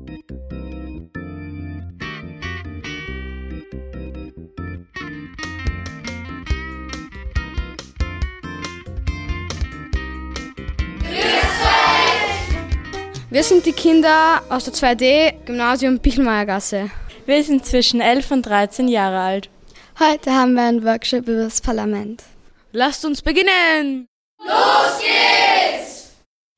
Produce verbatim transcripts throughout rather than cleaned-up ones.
Wir sind die Kinder aus der zwei D Gymnasium Bichelmeiergasse. Wir sind zwischen elf und dreizehn Jahre alt. Heute haben wir einen Workshop über das Parlament. Lasst uns beginnen! Los geht's!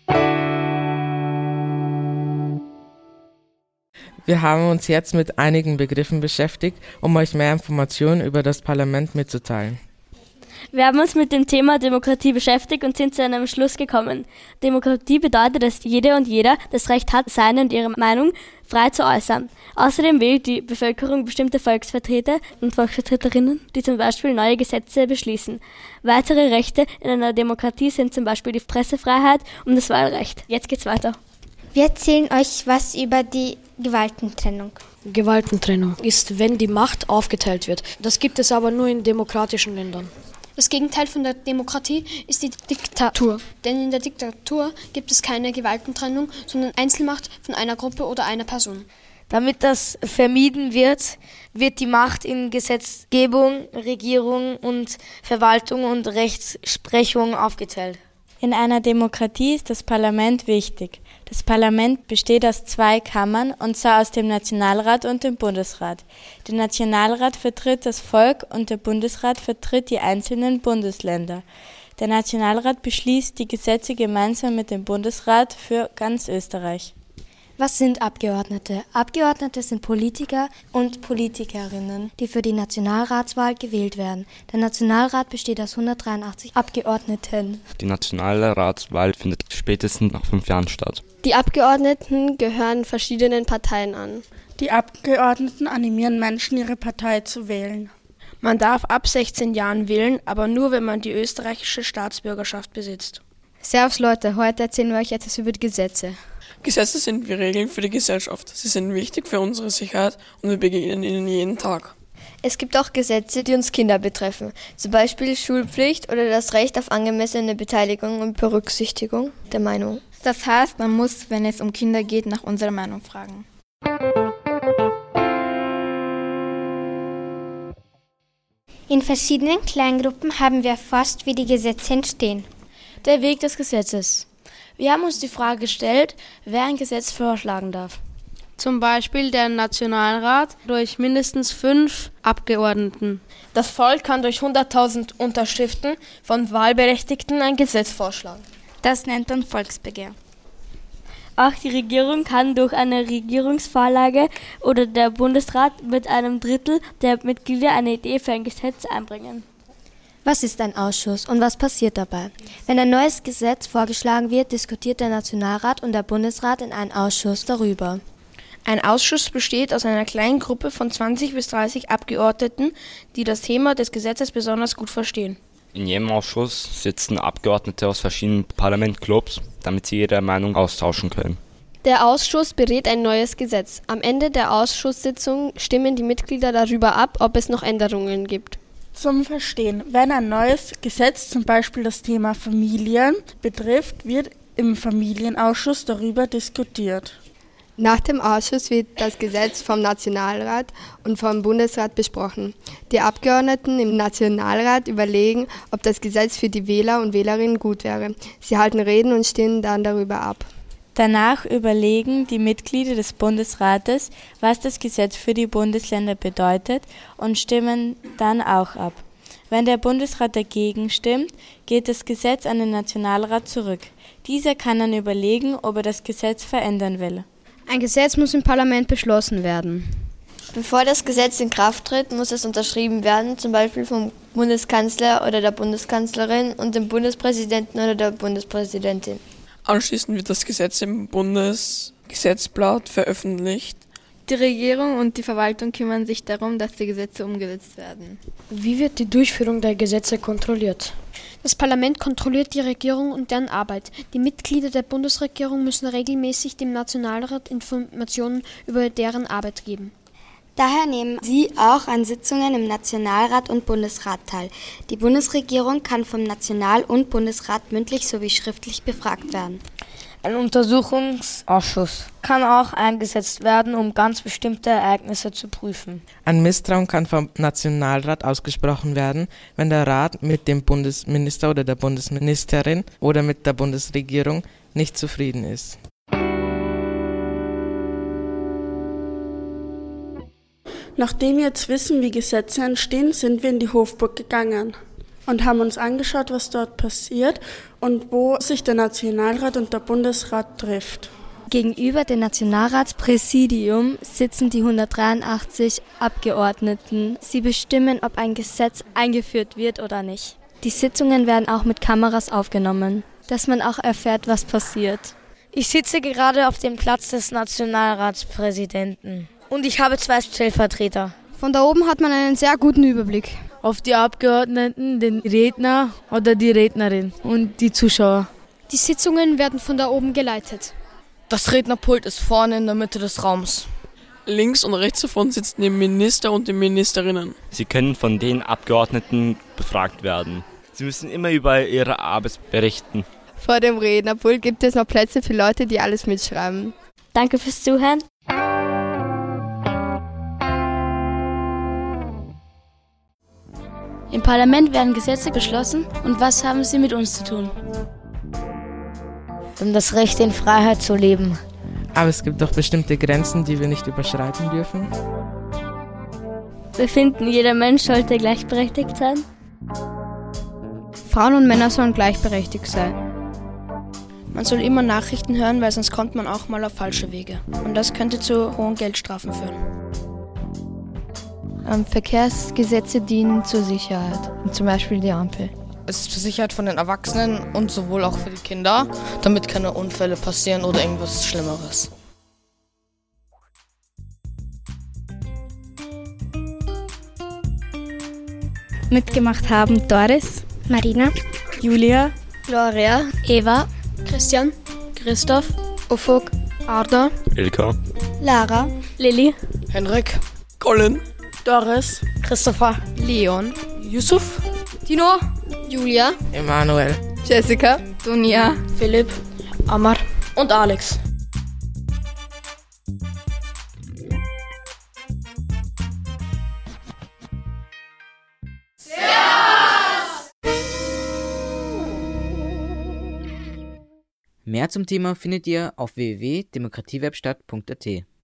Wir haben uns jetzt mit einigen Begriffen beschäftigt, um euch mehr Informationen über das Parlament mitzuteilen. Wir haben uns mit dem Thema Demokratie beschäftigt und sind zu einem Schluss gekommen. Demokratie bedeutet, dass jede und jeder das Recht hat, seine und ihre Meinung frei zu äußern. Außerdem wählt die Bevölkerung bestimmte Volksvertreter und Volksvertreterinnen, die zum Beispiel neue Gesetze beschließen. Weitere Rechte in einer Demokratie sind zum Beispiel die Pressefreiheit und das Wahlrecht. Jetzt geht's weiter. Wir erzählen euch was über die Gewaltentrennung. Gewaltentrennung ist, wenn die Macht aufgeteilt wird. Das gibt es aber nur in demokratischen Ländern. Das Gegenteil von der Demokratie ist die Diktatur. Denn in der Diktatur gibt es keine Gewaltentrennung, sondern Einzelmacht von einer Gruppe oder einer Person. Damit das vermieden wird, wird die Macht in Gesetzgebung, Regierung und Verwaltung und Rechtsprechung aufgeteilt. In einer Demokratie ist das Parlament wichtig. Das Parlament besteht aus zwei Kammern, und zwar aus dem Nationalrat und dem Bundesrat. Der Nationalrat vertritt das Volk und der Bundesrat vertritt die einzelnen Bundesländer. Der Nationalrat beschließt die Gesetze gemeinsam mit dem Bundesrat für ganz Österreich. Was sind Abgeordnete? Abgeordnete sind Politiker und Politikerinnen, die für die Nationalratswahl gewählt werden. Der Nationalrat besteht aus hundertdreiundachtzig Abgeordneten. Die Nationalratswahl findet spätestens nach fünf Jahren statt. Die Abgeordneten gehören verschiedenen Parteien an. Die Abgeordneten animieren Menschen, ihre Partei zu wählen. Man darf ab sechzehn Jahren wählen, aber nur, wenn man die österreichische Staatsbürgerschaft besitzt. Servus Leute, heute erzählen wir euch etwas über die Gesetze. Gesetze sind wie Regeln für die Gesellschaft. Sie sind wichtig für unsere Sicherheit und wir begegnen ihnen jeden Tag. Es gibt auch Gesetze, die uns Kinder betreffen, zum Beispiel Schulpflicht oder das Recht auf angemessene Beteiligung und Berücksichtigung der Meinung. Das heißt, man muss, wenn es um Kinder geht, nach unserer Meinung fragen. In verschiedenen Kleingruppen haben wir erforscht, wie die Gesetze entstehen. Der Weg des Gesetzes. Wir haben uns die Frage gestellt, wer ein Gesetz vorschlagen darf. Zum Beispiel der Nationalrat durch mindestens fünf Abgeordneten. Das Volk kann durch hunderttausend Unterschriften von Wahlberechtigten ein Gesetz vorschlagen. Das nennt man Volksbegehr. Auch die Regierung kann durch eine Regierungsvorlage oder der Bundesrat mit einem Drittel der Mitglieder eine Idee für ein Gesetz einbringen. Was ist ein Ausschuss und was passiert dabei? Wenn ein neues Gesetz vorgeschlagen wird, diskutiert der Nationalrat und der Bundesrat in einem Ausschuss darüber. Ein Ausschuss besteht aus einer kleinen Gruppe von zwanzig bis dreißig Abgeordneten, die das Thema des Gesetzes besonders gut verstehen. In jedem Ausschuss sitzen Abgeordnete aus verschiedenen Parlamentclubs, damit sie ihre Meinung austauschen können. Der Ausschuss berät ein neues Gesetz. Am Ende der Ausschusssitzung stimmen die Mitglieder darüber ab, ob es noch Änderungen gibt. Zum Verstehen: Wenn ein neues Gesetz zum Beispiel das Thema Familien betrifft, wird im Familienausschuss darüber diskutiert. Nach dem Ausschuss wird das Gesetz vom Nationalrat und vom Bundesrat besprochen. Die Abgeordneten im Nationalrat überlegen, ob das Gesetz für die Wähler und Wählerinnen gut wäre. Sie halten Reden und stimmen dann darüber ab. Danach überlegen die Mitglieder des Bundesrates, was das Gesetz für die Bundesländer bedeutet, und stimmen dann auch ab. Wenn der Bundesrat dagegen stimmt, geht das Gesetz an den Nationalrat zurück. Dieser kann dann überlegen, ob er das Gesetz verändern will. Ein Gesetz muss im Parlament beschlossen werden. Bevor das Gesetz in Kraft tritt, muss es unterschrieben werden, zum Beispiel vom Bundeskanzler oder der Bundeskanzlerin und dem Bundespräsidenten oder der Bundespräsidentin. Anschließend wird das Gesetz im Bundesgesetzblatt veröffentlicht. Die Regierung und die Verwaltung kümmern sich darum, dass die Gesetze umgesetzt werden. Wie wird die Durchführung der Gesetze kontrolliert? Das Parlament kontrolliert die Regierung und deren Arbeit. Die Mitglieder der Bundesregierung müssen regelmäßig dem Nationalrat Informationen über deren Arbeit geben. Daher nehmen sie auch an Sitzungen im Nationalrat und Bundesrat teil. Die Bundesregierung kann vom National- und Bundesrat mündlich sowie schriftlich befragt werden. Ein Untersuchungsausschuss kann auch eingesetzt werden, um ganz bestimmte Ereignisse zu prüfen. Ein Misstrauen kann vom Nationalrat ausgesprochen werden, wenn der Rat mit dem Bundesminister oder der Bundesministerin oder mit der Bundesregierung nicht zufrieden ist. Nachdem wir jetzt wissen, wie Gesetze entstehen, sind wir in die Hofburg gegangen und haben uns angeschaut, was dort passiert und wo sich der Nationalrat und der Bundesrat trifft. Gegenüber dem Nationalratspräsidium sitzen die hundertdreiundachtzig Abgeordneten. Sie bestimmen, ob ein Gesetz eingeführt wird oder nicht. Die Sitzungen werden auch mit Kameras aufgenommen, dass man auch erfährt, was passiert. Ich sitze gerade auf dem Platz des Nationalratspräsidenten. Und ich habe zwei Stellvertreter. Von da oben hat man einen sehr guten Überblick. Auf die Abgeordneten, den Redner oder die Rednerin und die Zuschauer. Die Sitzungen werden von da oben geleitet. Das Rednerpult ist vorne in der Mitte des Raums. Links und rechts davon sitzen die Minister und die Ministerinnen. Sie können von den Abgeordneten befragt werden. Sie müssen immer über ihre Arbeit berichten. Vor dem Rednerpult gibt es noch Plätze für Leute, die alles mitschreiben. Danke fürs Zuhören. Im Parlament werden Gesetze beschlossen und was haben sie mit uns zu tun? Um das Recht in Freiheit zu leben. Aber es gibt doch bestimmte Grenzen, die wir nicht überschreiten dürfen. Wir finden, jeder Mensch sollte gleichberechtigt sein. Frauen und Männer sollen gleichberechtigt sein. Man soll immer Nachrichten hören, weil sonst kommt man auch mal auf falsche Wege. Und das könnte zu hohen Geldstrafen führen. Ähm, Verkehrsgesetze dienen zur Sicherheit, zum Beispiel die Ampel. Es ist zur Sicherheit von den Erwachsenen und sowohl auch für die Kinder, damit keine Unfälle passieren oder irgendwas Schlimmeres. Mitgemacht haben Doris, Marina, Julia, Gloria, Eva, Christian, Christoph, Ufuk, Arda, Ilka, Lara, Lilly, Henrik, Colin, Doris, Christopher, Leon, Yusuf, Tino, Julia, Emanuel, Jessica, Dunja, Philipp, Amar und Alex. Mehr zum Thema findet ihr auf w w w punkt demokratiewebstadt punkt a t.